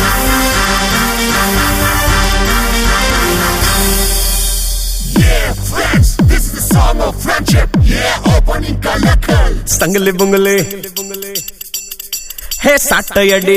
Stangale bungale, hey satayadi.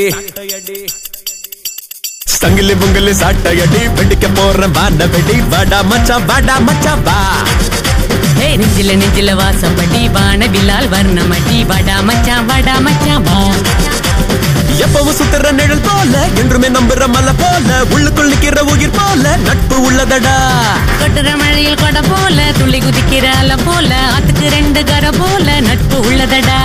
Stangale bungale satayadi, bedike porra vada bedi vada macha va. Hey nijila vasapadi vana bilal varnamadi vada macha va. எப்பவும் சுத்துற நிழல் போல என்றுமே நம்புற மலை போல உள்ளுக்குள் நிக்கிற உயிர் போல நட்பு உள்ளதடா. கொட்டுற மழையில் கொடை போல துள்ளி குதிக்கிற அலை போல ஆத்துக்கு ரெண்டு கரை போல நட்பு உள்ளதடா.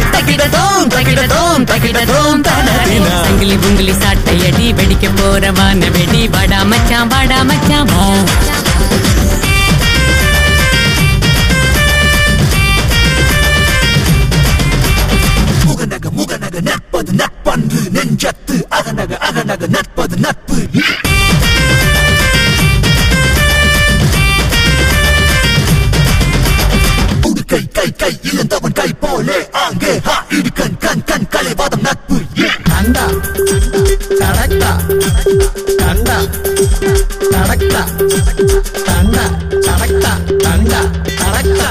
சங்கிலி புங்கிலி சாட்டையடி வெடிக்க போற வான வெடி வாடா மச்சான் வா. முகநக நட்பது நட்பன்று நெஞ்சத்து அகநக நட்பது நட்பு. உடுக்கை கை இழந்தவன் கை போலே ஆங்கே இடு கண் கலைவாதம் நட்பு. கண்டா கடக்டா கண்டா கடக்டா கண்டா கடக்டா கண்டா கடக்டா.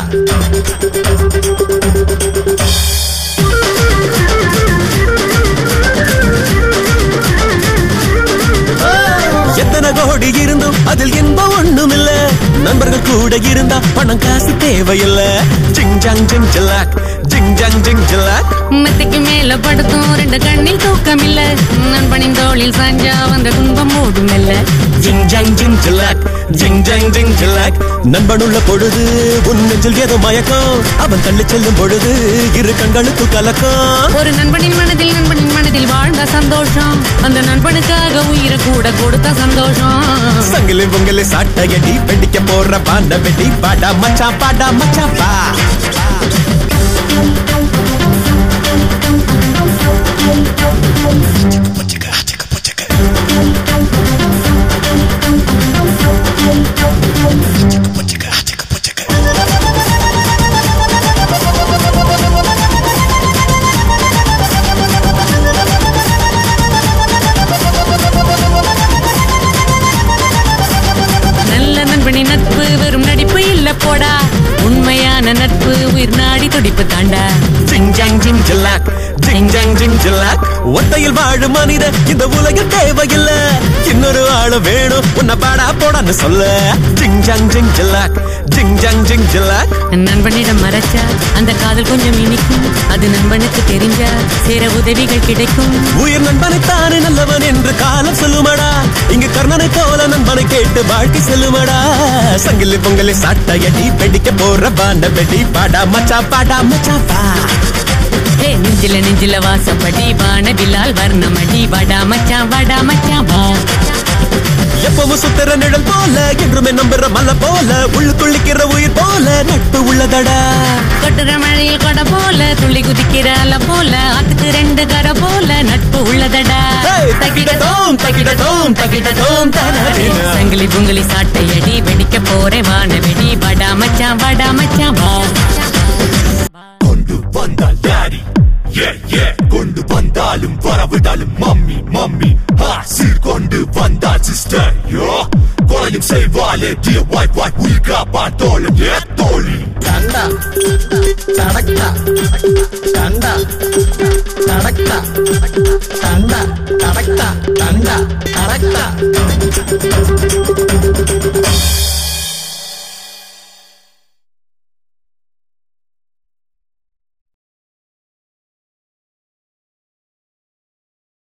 எத்தனை கோடி இருந்தும் அதில் இன்பம் ஒண்ணும் இல்ல. நண்பர்கள் கூட இருந்தா பணம் காசு தேவையில்ல. ஜிங் ஜாங் ஜிங் ஜலாக் ஜிங் ஜாங் ஜிங் ஜலாக். மெத்தைக்கு மேல படுத்தும் ரெண்டு கண்ணில் தூக்கம் இல்ல. நண்பனின் தோளில் சாஞ்சா வந்த துன்பம் ஓடும் இல்ல. ஜிங் ஜாங் ஜிங் ஜலாக் ஜிங் ஜாங் ஜிங் ஜலாக். நண்பனுள்ள பொழுது உன் நெஞ்சில் ஏதோ மயக்கம். அவன் தள்ளி செல்லும் பொழுது இரு கண்களுக்கு கலக்கம். ஒரு நண்பனின் மனதில் வாழ்ந்த சந்தோஷம். அந்த நண்பனுக்காக உயிரை கூட கொடுத்த சந்தோஷம். சங்கிலி பொங்கலி சாட்டையடி வெடிக்க போற பாண்ட வெடி பாடா மச்சான் வா. நட்பு வெறும் நடிப்பு இல்ல போடா. உண்மையான நட்பு உயிர் நாடி துடிப்பு தாண்டா. ஜிங் ஜாங் ஜிங் ஜலாக் ஜிங் ஜாங் ஜிங் ஜலாக். ஒத்தையில் வாழும் மனித இந்த உலகில் தேவையில்ல. இன்னொரு ஆளு வேணும் உன்னை பாடா போடான்னு சொல்ல. ஜிங் ஜாங் ஜிங் ஜலாக் ஜிங் ஜாங் ஜிங் ஜலாக். நண்பனிடம் மறைச்சா அந்த காதல் கொஞ்சம் இனிக்கும். அது நண்பனுக்கு தெரிஞ்சா சேர உதவிகள் கிடைக்கும். உயிர் நண்பனை தானே நல்லவன் என்று காலம் சொல்லுமடா. இங்கு கர்ணனை போல நண்பனை கேட்டு வாழ்க்கை செல்லுமடா. சங்கிலி பொங்கலி சாட்டையடி வெடிக்க போற பாண்ட வெடி பாடா மச்சான் வா. ஹே நெஞ்சில வாசப்படி வான பிலால் வர்ணமடி வாடா மச்சான் வா. எப்பவும் சுத்துற நிழல் போல என்றுமே நம்புற மலை போல உள்ளுக்குள்ளிக்கிற உயிர் போல நட்பு உள்ளதடா. கொட்டுற மழையில் கொடை போல துள்ளி குதிக்கிற அலை போல ஆத்துக்கு ரெண்டு கரை போல நட்பு உள்ளதடா. சங்கிலி புங்கிலி சாட்டையடி வெடிக்க போறே வான வெடி வாடா மச்சான் வா. கொண்டு வந்தால் டாடி கொண்டு வந்தாலும் வரவிடாலும் மம்மி சீர்கொண்டு வந்தால் சிஸ்டர் கொலையும் செய்வாலே டியர் வைஃப் உயிர் காப்பாத்தோளும் தோழி. கண்டா கடக்டா கண்டா கடக்டா கண்டா கடக்டா கண்டா கடக்டா.